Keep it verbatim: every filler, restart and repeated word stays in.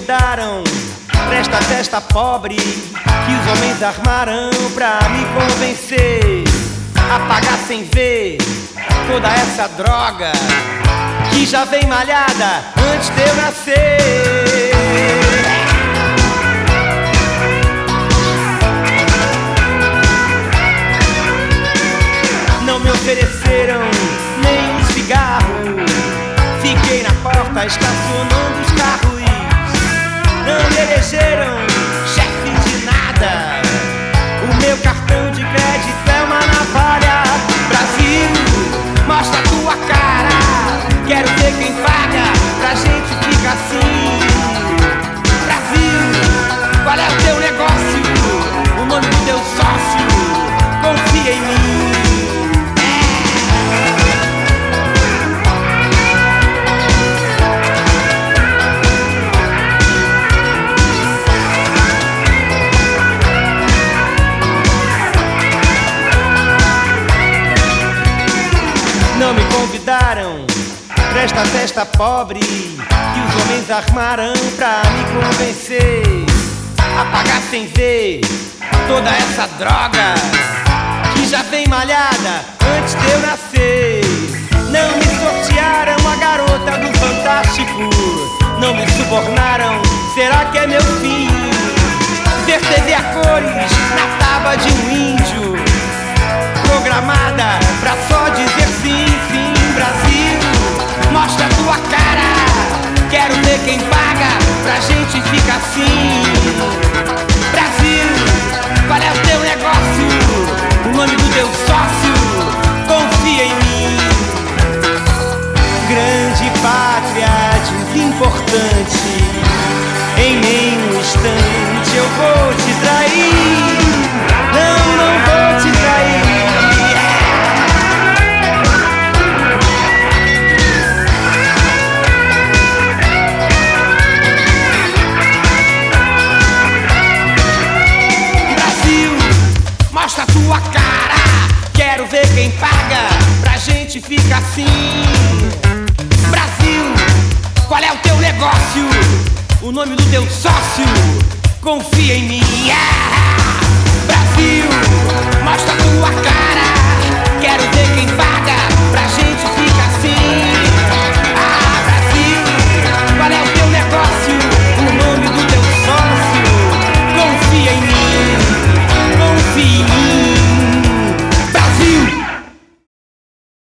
convidaram pra esta festa pobre que os homens armaram pra me convencer a pagar sem ver toda essa droga que já vem malhada antes de eu nascer. Não me ofereceram nem um cigarro, fiquei na porta estacionando os carros. Não me elegeram chefe de nada, o meu cartão de crédito é uma navalha. Brasil, mostra a tua cara, quero ver quem paga pra gente ficar assim. Brasil, qual é o teu negócio, o nome do teu sócio, confia em mim. Não me convidaram pra esta festa pobre que os homens armaram pra me convencer a pagar sem ver toda essa droga que já vem malhada antes de eu nascer. Não me sortearam a garota do Fantástico, não me subornaram, será que é meu fim? Ver T V a cores na tábua de um índio, programada pra só dizer sim, sim. Brasil, mostra a tua cara, quero ver quem paga pra gente ficar assim. Brasil, qual é o teu negócio, o nome do teu sócio, confia em mim. Grande pátria, desimportante, em nenhum instante eu vou te trair. Não, não vou te trair. Mostra a tua cara, quero ver quem paga pra gente ficar assim. Brasil, qual é o teu negócio, o nome do teu sócio, confia em mim. Ah! Brasil, mostra a tua cara, quero ver quem paga pra gente ficar assim.